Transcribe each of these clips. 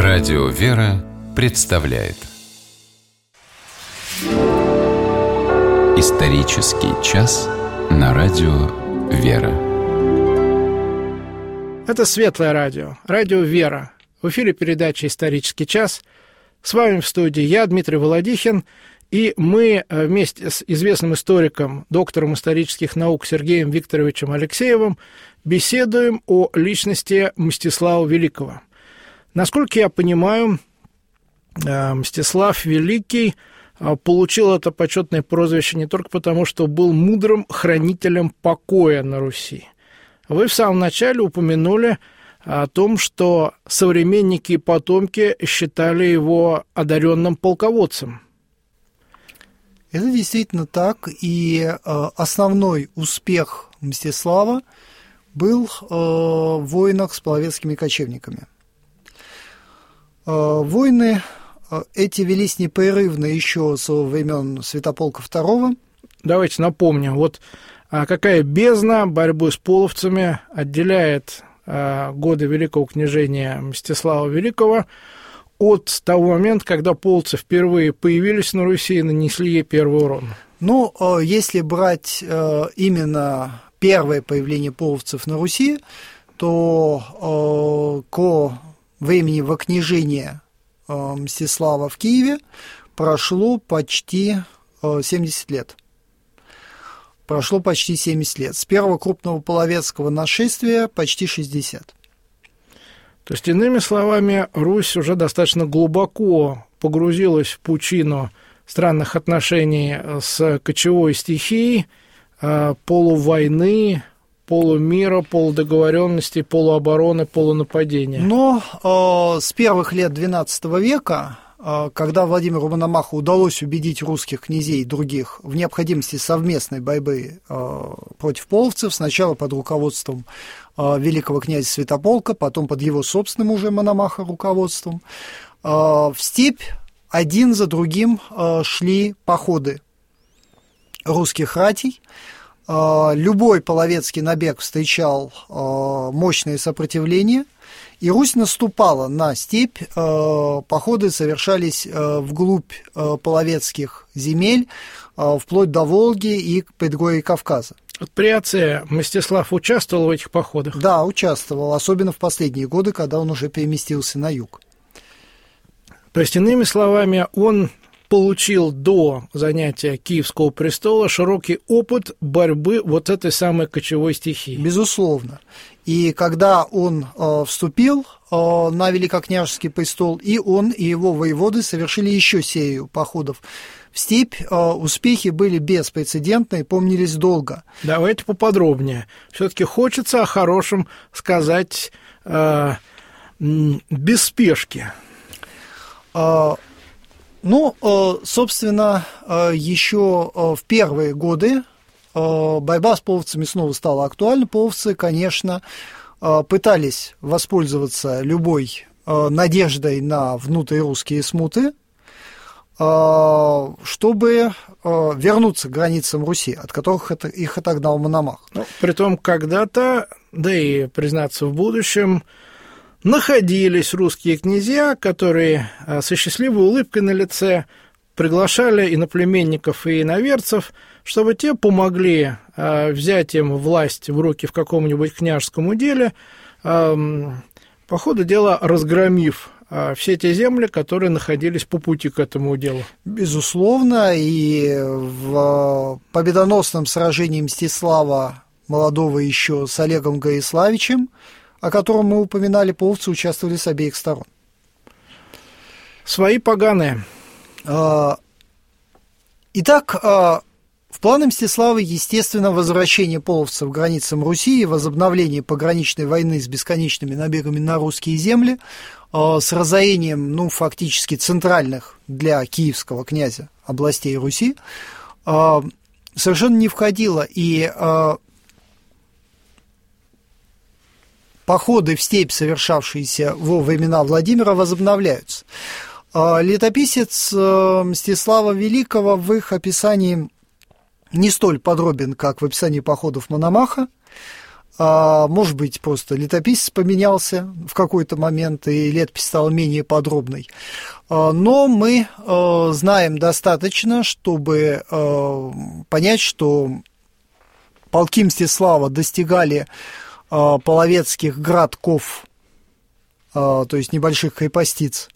Радио «Вера» представляет Исторический час на Радио «Вера». Это Светлое радио, Радио «Вера». В эфире передача «Исторический час». С вами в студии я, Дмитрий Володихин, и мы вместе с известным историком, доктором исторических наук Сергеем Викторовичем Алексеевым беседуем о личности Мстислава Великого. Насколько я понимаю, Мстислав Великий получил это почетное прозвище не только потому, что был мудрым хранителем покоя на Руси. Вы в самом начале упомянули о том, что современники и потомки считали его одаренным полководцем. Это действительно так, и основной успех Мстислава был в войнах с половецкими кочевниками. Войны эти велись непрерывно еще со времен Святополка II. Давайте напомним, вот какая бездна борьбы с половцами отделяет годы Великого княжения Мстислава Великого от того момента, когда половцы впервые появились на Руси и нанесли ей первый урон. Ну, если брать именно первое появление половцев на Руси, то ко времени вокнижения Мстислава в Киеве прошло почти 70 лет. Прошло почти 70 лет. С первого крупного половецкого нашествия почти 60. То есть, иными словами, Русь уже достаточно глубоко погрузилась в пучину странных отношений с кочевой стихией, полувойны, полумира, полудоговоренности, полуобороны, полунападения. Но с первых лет XII века, когда Владимиру Мономаху удалось убедить русских князей и других в необходимости совместной борьбы против половцев, сначала под руководством великого князя Святополка, потом под его собственным уже Мономаха руководством, в степь один за другим шли походы русских ратей. Любой половецкий набег встречал мощное сопротивление, и Русь наступала на степь, походы совершались вглубь половецких земель, вплоть до Волги и предгорий Кавказа. При отце Мстислав участвовал в этих походах? Да, участвовал, особенно в последние годы, когда он уже переместился на юг. То есть, иными словами, он получил до занятия Киевского престола широкий опыт борьбы вот этой самой кочевой стихии. Безусловно. И когда он вступил на великокняжеский престол, и он, и его воеводы совершили еще серию походов в степь, успехи были беспрецедентные, помнились долго. Давайте поподробнее. Все-таки хочется о хорошем сказать без спешки. Ну, собственно, еще в первые годы борьба с половцами снова стала актуальна. Половцы, конечно, пытались воспользоваться любой надеждой на внутрирусские смуты, чтобы вернуться к границам Руси, от которых их отогнал Мономах. Ну, притом когда-то, да и, признаться, в будущем, находились русские князья, которые со счастливой улыбкой на лице приглашали иноплеменников и иноверцев, чтобы те помогли взять им власть в руки в каком-нибудь княжеском уделе, по ходу дела разгромив все те земли, которые находились по пути к этому уделу. Безусловно, и в победоносном сражении Мстислава молодого еще с Олегом Гориславичем, о котором мы упоминали, половцы участвовали с обеих сторон. Свои поганые. Итак, в планы Мстислава, естественно, возвращение половцев к границам Руси и возобновление пограничной войны с бесконечными набегами на русские земли, с разорением, фактически центральных для киевского князя областей Руси, совершенно не входило, и походы в степь, совершавшиеся во времена Владимира, возобновляются. Летописец Мстислава Великого в их описании не столь подробен, как в описании походов Мономаха. Может быть, просто летописец поменялся в какой-то момент, и летопись стала менее подробной. Но мы знаем достаточно, чтобы понять, что полки Мстислава достигали половецких городков, то есть небольших крепостиц,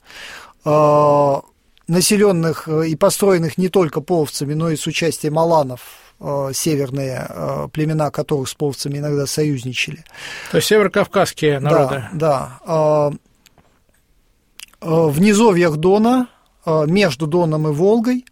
населенных и построенных не только половцами, но и с участием аланов, северные племена которых с половцами иногда союзничали. То есть северокавказские народы. Да. В низовьях Дона, между Доном и Волгой.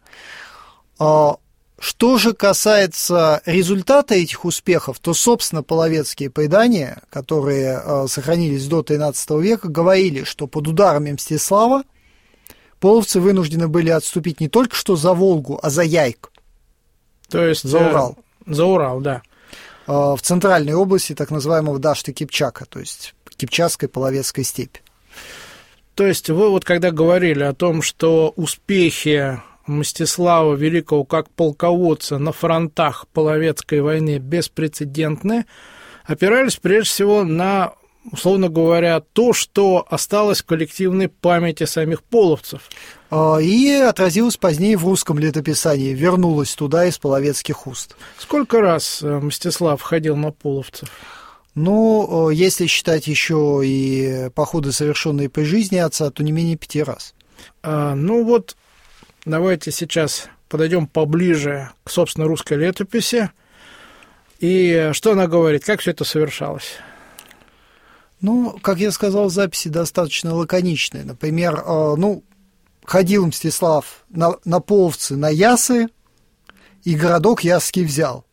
Что же касается результата этих успехов, то, собственно, половецкие предания, которые сохранились до XIII века, говорили, что под ударами Мстислава половцы вынуждены были отступить не только что за Волгу, а за Яйк. То есть за Урал. За Урал, да. В центральной области так называемого Дашты-Кипчака, то есть Кипчакской половецкой степи. То есть вы вот когда говорили о том, что успехи Мстислава Великого как полководца на фронтах Половецкой войны беспрецедентны, опирались прежде всего на, условно говоря, то, что осталось в коллективной памяти самих половцев. И отразилось позднее в русском летописании, вернулось туда из половецких уст. Сколько раз Мстислав ходил на половцев? Ну, если считать еще и походы, совершенные при жизни отца, то не менее 5 раз. Ну вот, давайте сейчас подойдем поближе к, собственно, русской летописи. И что она говорит, как все это совершалось? Ну, как я сказал, записи достаточно лаконичные. Например, ходил Мстислав на половцы, на Ясы, и городок Ясский взял.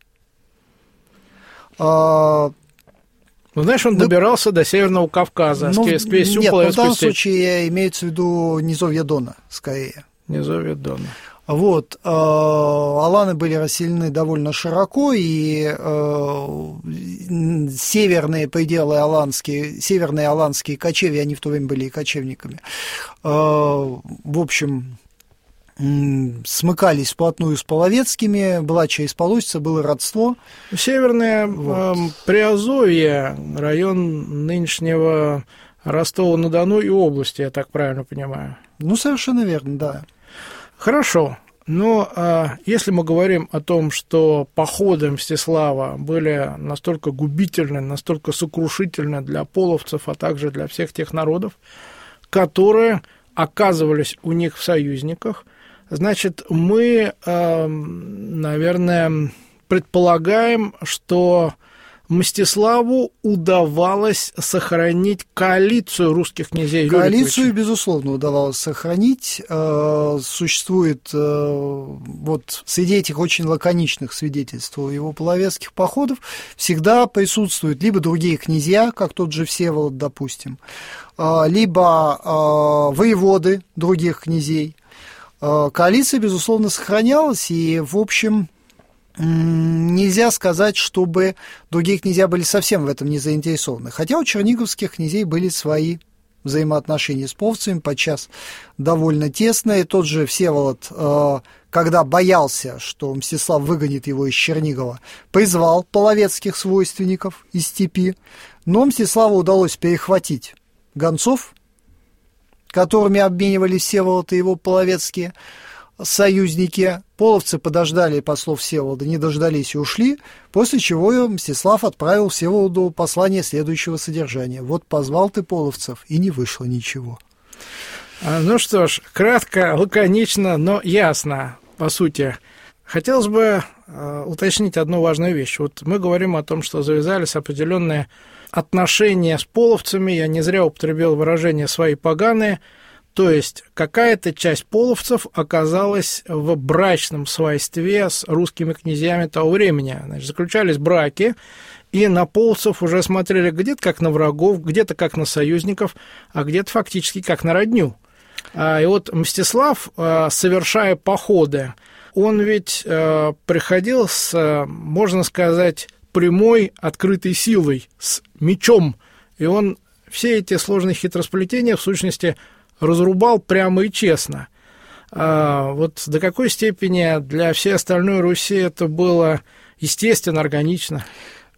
Ну, знаешь, он добирался до Северного Кавказа, сквозь всю Половецкую степь. В данном случае имеется в виду низовья Дона, скорее. Низовья Дона. Вот. Аланы были расселены довольно широко, и северные пределы аланские, северные аланские кочевья, они в то время были и кочевниками, в общем, смыкались вплотную с половецкими, была через полосица, было родство. Северное Приазовье, район нынешнего Ростова-на-Дону и области, я так правильно понимаю. Ну, совершенно верно, да. Хорошо, но если мы говорим о том, что походы Мстислава были настолько губительны, настолько сокрушительны для половцев, а также для всех тех народов, которые оказывались у них в союзниках, значит, мы, наверное, предполагаем, что Мстиславу удавалось сохранить коалицию русских князей. Коалицию, безусловно, удавалось сохранить. Существует вот среди этих очень лаконичных свидетельств его половецких походов всегда присутствуют либо другие князья, как тот же Всеволод, допустим, либо воеводы других князей. Коалиция, безусловно, сохранялась, и, в общем, нельзя сказать, чтобы другие князья были совсем в этом не заинтересованы. Хотя у черниговских князей были свои взаимоотношения с половцами, подчас довольно тесные. Тот же Всеволод, когда боялся, что Мстислав выгонит его из Чернигова, призвал половецких свойственников из степи, но Мстиславу удалось перехватить гонцов, которыми обменивались Всеволод и его половецкие союзники. Половцы подождали послов Всеволода, не дождались и ушли, после чего Мстислав отправил Всеволоду послание следующего содержания. «Вот позвал ты половцев, и не вышло ничего». Ну что ж, кратко, лаконично, но ясно, по сути. Хотелось бы уточнить одну важную вещь. Вот мы говорим о том, что завязались определенные отношения с половцами, я не зря употребил выражение «свои поганые», то есть какая-то часть половцев оказалась в брачном свойстве с русскими князьями того времени. Значит, заключались браки, и на половцев уже смотрели где-то как на врагов, где-то как на союзников, а где-то фактически как на родню. И вот Мстислав, совершая походы, он ведь приходил с, можно сказать, прямой открытой силой, с мечом, и он все эти сложные хитросплетения, в сущности, разрубал прямо и честно. Вот до какой степени для всей остальной Руси это было естественно, органично?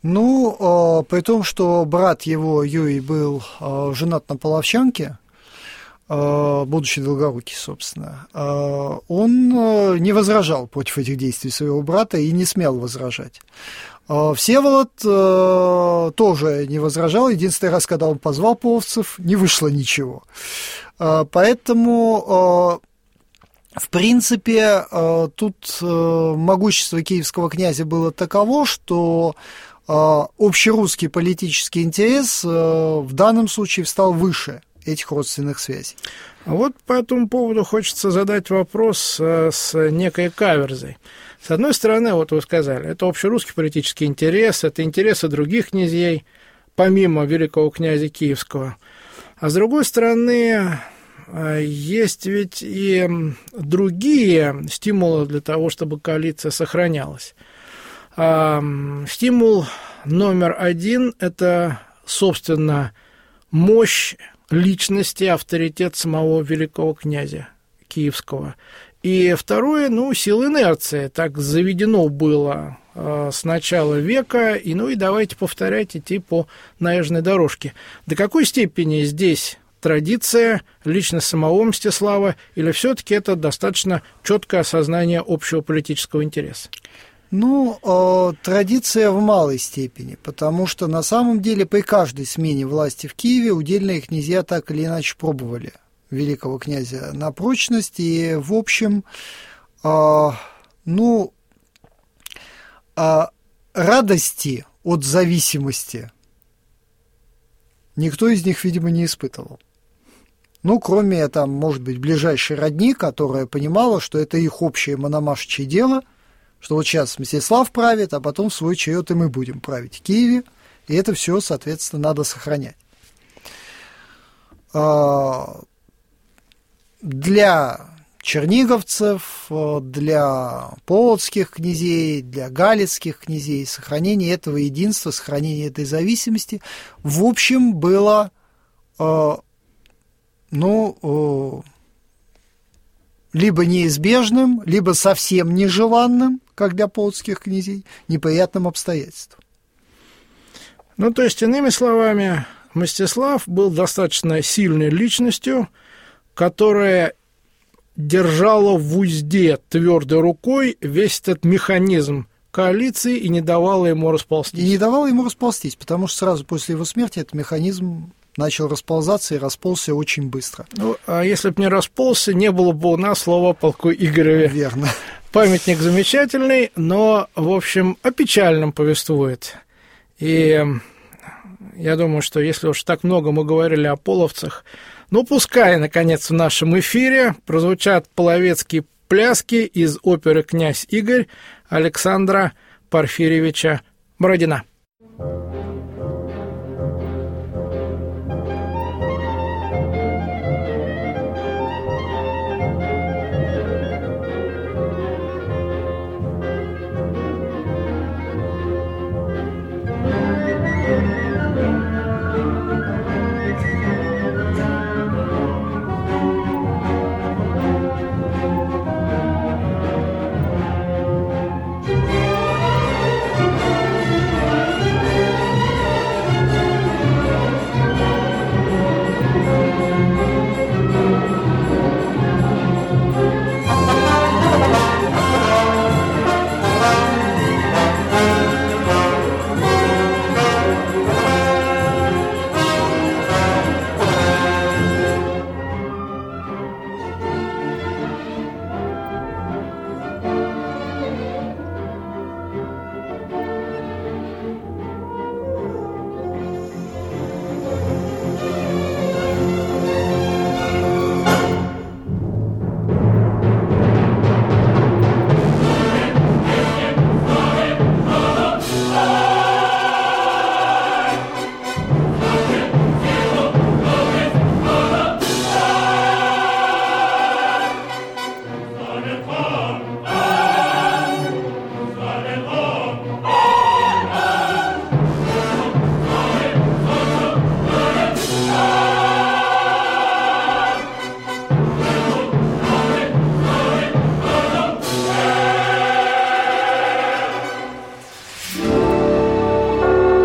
Ну, при том, что брат его, Юрий, был женат на половчанке, будучи Долгорукий, собственно, он не возражал против этих действий своего брата и не смел возражать. Всеволод тоже не возражал. Единственный раз, когда он позвал половцев, не вышло ничего. Поэтому, в принципе, тут могущество киевского князя было таково, что общерусский политический интерес в данном случае встал выше этих родственных связей. Вот по этому поводу хочется задать вопрос с некой каверзой. С одной стороны, вот вы сказали, это общерусский политический интерес, это интересы других князей, помимо великого князя Киевского. А с другой стороны, есть ведь и другие стимулы для того, чтобы коалиция сохранялась. Стимул номер один – это, собственно, мощь личности, авторитет самого великого князя Киевского. И второе, сила инерции. Так заведено было с начала века, и давайте повторять, идти по наезженной дорожке. До какой степени здесь традиция, личность самого Мстислава, или все-таки это достаточно четкое осознание общего политического интереса? Традиция в малой степени, потому что на самом деле при каждой смене власти в Киеве удельные князья так или иначе пробовали великого князя на прочность, и, в общем, радости от зависимости никто из них, видимо, не испытывал. Кроме, может быть, ближайшей родни, которая понимала, что это их общее мономашечье дело, что вот сейчас Мстислав правит, а потом в свой черед и мы будем править в Киеве, и это все, соответственно, надо сохранять. Для черниговцев, для полоцких князей, для галицких князей сохранение этого единства, сохранение этой зависимости, в общем, было, либо неизбежным, либо совсем нежеланным, как для полоцких князей, неприятным обстоятельством. То есть, иными словами, Мстислав был достаточно сильной личностью, которая держала в узде твердой рукой весь этот механизм коалиции и не давала ему расползтись. Потому что сразу после его смерти этот механизм начал расползаться и расползся очень быстро. А если бы не расползся, не было бы у нас слова о полку Игореве. Верно. Памятник замечательный, но, в общем, о печальном повествует. И я думаю, что если уж так много мы говорили о половцах, пускай, наконец, в нашем эфире прозвучат половецкие пляски из оперы «Князь Игорь» Александра Порфирьевича Бородина.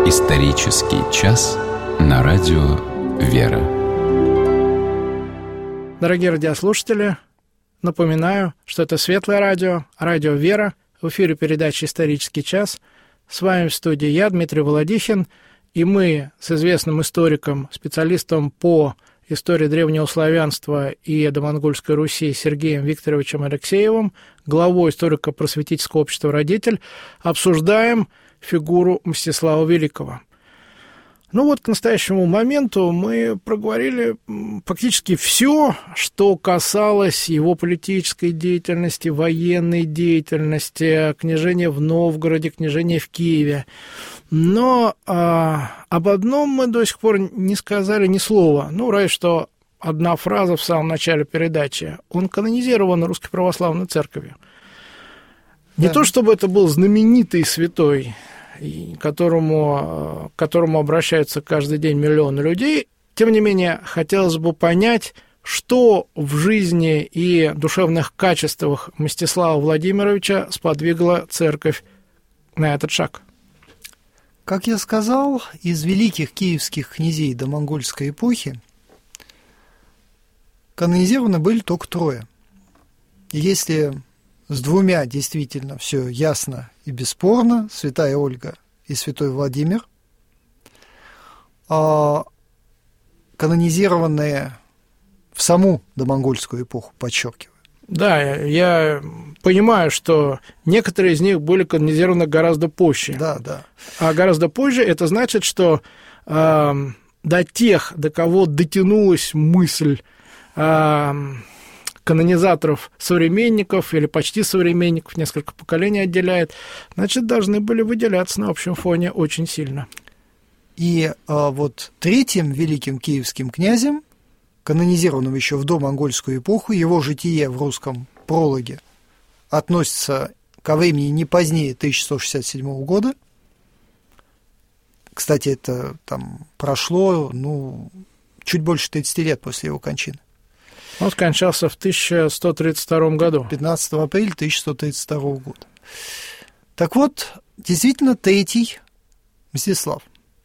Исторический час на радио «Вера». Дорогие радиослушатели, напоминаю, что это Светлое радио, радио «Вера», в эфире передачи «Исторический час». С вами в студии я, Дмитрий Володихин, и мы с известным историком, специалистом по истории древнего славянства и домонгольской Руси Сергеем Викторовичем Алексеевым, главой историко-просветительского общества «Родитель», обсуждаем фигуру Мстислава Великого. Ну вот, к настоящему моменту мы проговорили фактически все, что касалось его политической деятельности, военной деятельности, княжения в Новгороде, княжения в Киеве. Но об одном мы до сих пор не сказали ни слова. Ну, разве что одна фраза в самом начале передачи. Он канонизирован Русской Православной Церковью. Не то чтобы это был знаменитый святой, к которому обращаются каждый день миллионы людей. Тем не менее, хотелось бы понять, что в жизни и душевных качествах Мстислава Владимировича сподвигло церковь на этот шаг. Как я сказал, из великих киевских князей домонгольской эпохи канонизированы были только трое. И если с двумя действительно все ясно и бесспорно, святая Ольга и святой Владимир, канонизированные в саму домонгольскую эпоху, подчеркиваю. Да, я понимаю, что некоторые из них были канонизированы гораздо позже. Да. А гораздо позже это значит, что до тех, до кого дотянулась мысль канонизаторов современников или почти современников, несколько поколений отделяет, значит, должны были выделяться на общем фоне очень сильно. И вот третьим великим киевским князем, канонизированным еще в домонгольскую эпоху, его житие в русском прологе относится ко времени не позднее 1167 года. Кстати, это там прошло, чуть больше 30 лет после его кончины. Он скончался в 1132 году. 15 апреля 1132 года. Так вот, действительно, третий Мстислав.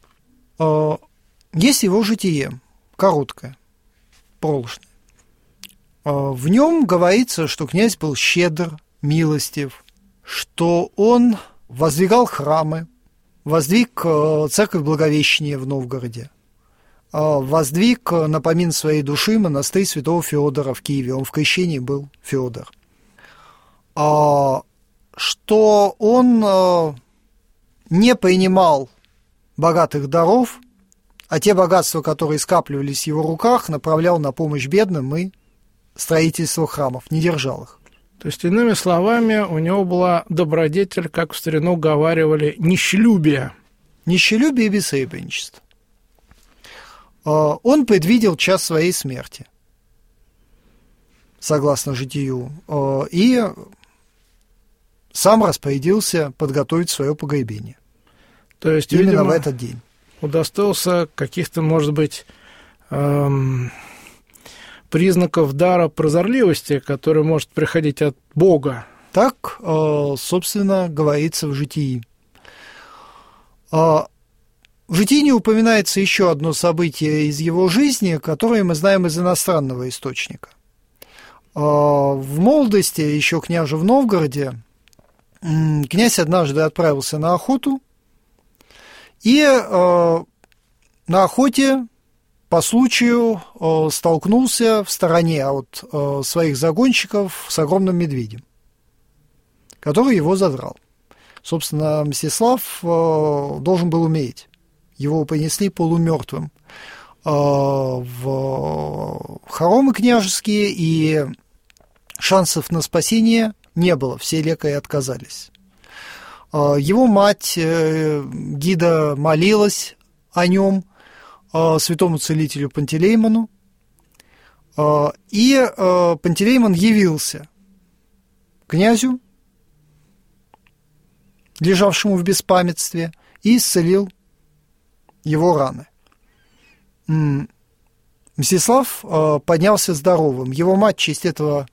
Есть его житие, короткое, проложное. В нем говорится, что князь был щедр, милостив, что он воздвигал храмы, воздвиг церковь Благовещения в Новгороде, воздвиг на помин своей души монастырь святого Феодора в Киеве. Он в крещении был Феодор. Что он не принимал богатых даров, а те богатства, которые скапливались в его руках, направлял на помощь бедным и строительство храмов, не держал их. То есть, иными словами, у него была добродетель, как в старину говаривали, нищелюбие. Нищелюбие и бессребреничество. Он предвидел час своей смерти, согласно житию, и сам распорядился подготовить свое погребение. То есть, именно видимо, в этот день. Удостоился каких-то, может быть, признаков дара прозорливости, который может приходить от Бога. Так, собственно, говорится в житии. В житии не упоминается еще одно событие из его жизни, которое мы знаем из иностранного источника. В молодости, еще княже в Новгороде, князь однажды отправился на охоту, и на охоте по случаю столкнулся в стороне от своих загонщиков с огромным медведем, который его задрал. Собственно, Мстислав должен был умереть. Его понесли полумертвым в хоромы княжеские, и шансов на спасение не было, все лекари отказались. Его мать Гида молилась о нем святому целителю Пантелеймону, и Пантелеймон явился князю, лежавшему в беспамятстве, и исцелил его раны. Мстислав поднялся здоровым. Его мать в честь этого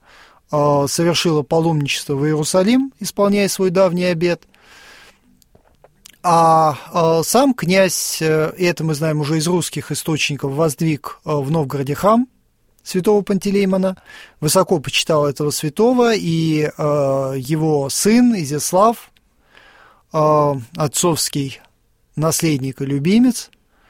совершила паломничество в Иерусалим, исполняя свой давний обет. А сам князь, и это мы знаем уже из русских источников, воздвиг в Новгороде храм святого Пантелеймона, высоко почитал этого святого, и его сын Изяслав, отцовский наследник и любимец,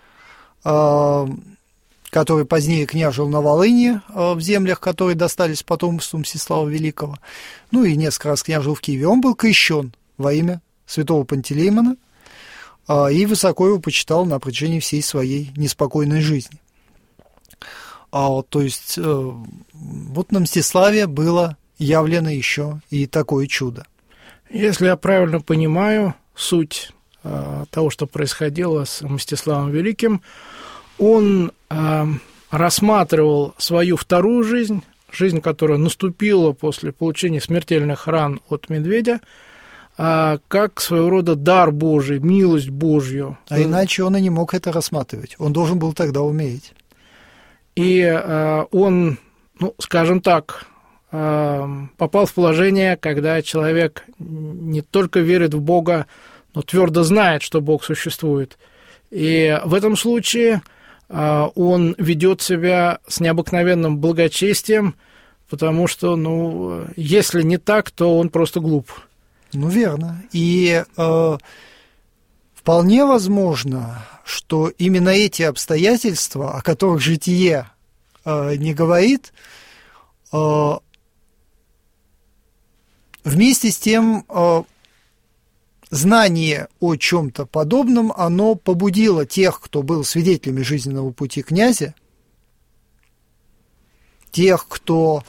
который позднее княжил на Волыни, в землях, которые достались потомству Мстислава Великого, ну и несколько раз княжил в Киеве, он был крещен во имя святого Пантелеймона и высоко его почитал на протяжении всей своей неспокойной жизни. То есть вот на Мстиславе было явлено еще и такое чудо. Если я правильно понимаю суть того, что происходило с Мстиславом Великим, он рассматривал свою вторую жизнь, жизнь, которая наступила после получения смертельных ран от медведя, как своего рода дар Божий, милость Божью. А иначе он и не мог это рассматривать. Он должен был тогда умереть. И он, ну, скажем так, попал в положение, когда человек не только верит в Бога, но твердо знает, что Бог существует. И в этом случае он ведет себя с необыкновенным благочестием, потому что, ну, если не так, то он просто глуп. Ну, верно. И вполне возможно, что именно эти обстоятельства, о которых житие не говорит, вместе с тем знание о чем-то подобном, оно побудило тех, кто был свидетелями жизненного пути князя, тех, кто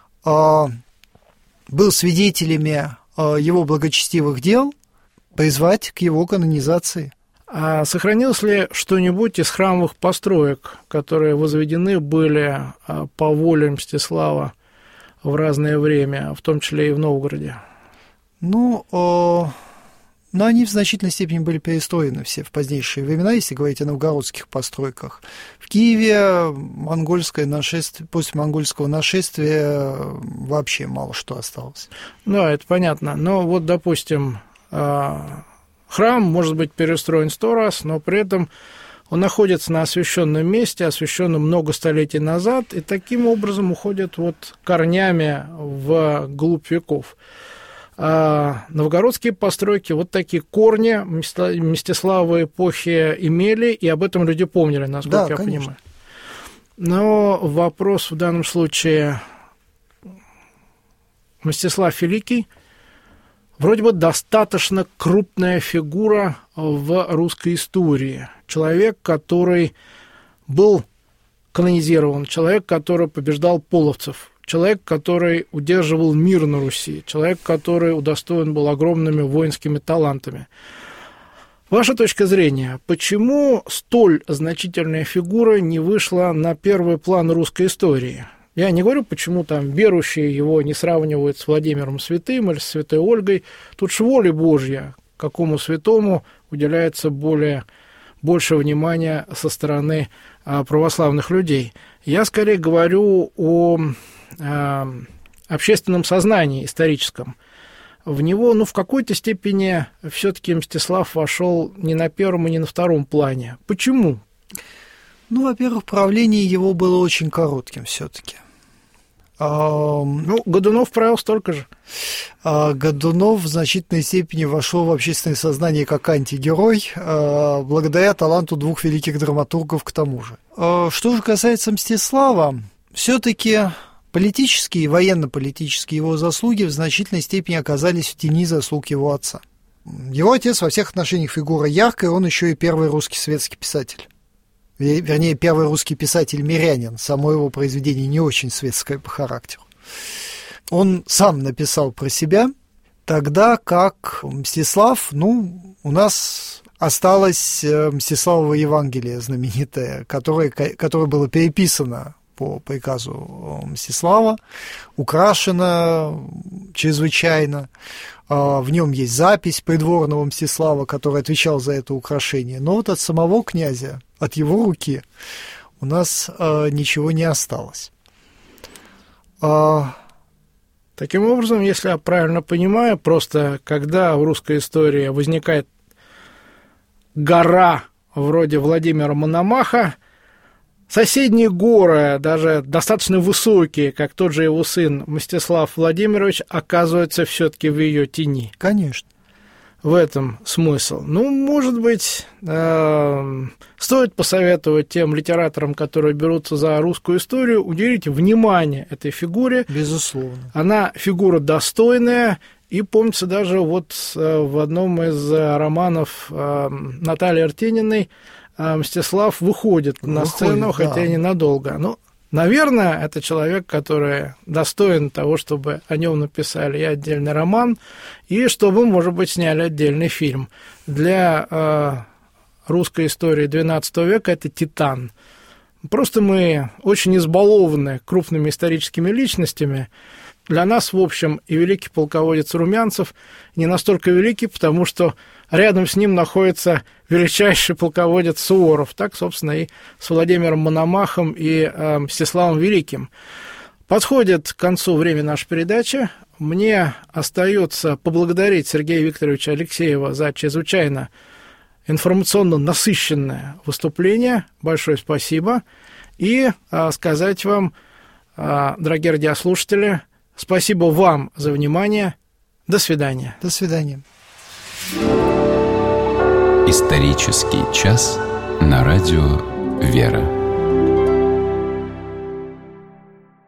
был свидетелями его благочестивых дел, призвать к его канонизации. А сохранилось ли что-нибудь из храмовых построек, которые возведены были по воле Мстислава в разное время, в том числе и в Новгороде? Но они в значительной степени были перестроены все в позднейшие времена, если говорить о новгородских постройках. В Киеве после монгольского нашествия вообще мало что осталось. Да, это понятно. Но вот, допустим, храм может быть перестроен 100 раз, но при этом он находится на освященном месте, освященном много столетий назад, и таким образом уходит вот корнями вглубь веков. Новгородские постройки вот такие корни Мстиславовой эпохи имели, и об этом люди помнили, насколько я понимаю. Но вопрос в данном случае: Мстислав Великий вроде бы достаточно крупная фигура в русской истории. Человек, который был канонизирован, человек, который побеждал половцев, человек, который удерживал мир на Руси, человек, который удостоен был огромными воинскими талантами. Ваша точка зрения, почему столь значительная фигура не вышла на первый план русской истории? Я не говорю, почему там верующие его не сравнивают с Владимиром Святым или с Святой Ольгой. Тут же воля Божья, какому святому уделяется больше внимания со стороны православных людей. Я скорее говорю о общественном сознании историческом. В него, в какой-то степени все-таки Мстислав вошел не на первом и не на втором плане. Почему? Во-первых, правление его было очень коротким все-таки. Годунов правил столько же. Годунов в значительной степени вошел в общественное сознание как антигерой, благодаря таланту двух великих драматургов к тому же. Что же касается Мстислава, все-таки политические и военно-политические его заслуги в значительной степени оказались в тени заслуг его отца. Его отец во всех отношениях фигура яркая, он еще и первый русский светский писатель. Вернее, первый русский писатель-мирянин. Само его произведение не очень светское по характеру. Он сам написал про себя, тогда как Мстислав, у нас осталось Мстиславово Евангелие знаменитое, которое было переписано по приказу Мстислава, украшено чрезвычайно. В нем есть запись придворного Мстислава, который отвечал за это украшение. Но вот от самого князя, от его руки, у нас ничего не осталось. Таким образом, если я правильно понимаю, просто когда в русской истории возникает гора вроде Владимира Мономаха, соседние горы, даже достаточно высокие, как тот же его сын Мстислав Владимирович, оказываются все-таки в ее тени. Конечно. В этом смысл. Ну, может быть, стоит посоветовать тем литераторам, которые берутся за русскую историю, уделить внимание этой фигуре. Безусловно. Она фигура достойная, и помнится даже вот в одном из романов Натальи Артениной Мстислав выходит на сцену, хотя и ненадолго. Ну, наверное, это человек, который достоин того, чтобы о нем написали и отдельный роман, и чтобы, может быть, сняли отдельный фильм. Для русской истории XII века это титан. Просто мы очень избалованы крупными историческими личностями. Для нас, в общем, и великий полководец Румянцев не настолько великий, потому что рядом с ним находится величайший полководец Суворов. Так, собственно, и с Владимиром Мономахом и Мстиславом Великим. Подходит к концу время нашей передачи. Мне остается поблагодарить Сергея Викторовича Алексеева за чрезвычайно информационно насыщенное выступление. Большое спасибо. И сказать вам, дорогие радиослушатели, спасибо вам за внимание. До свидания. До свидания. Исторический час на радио «Вера».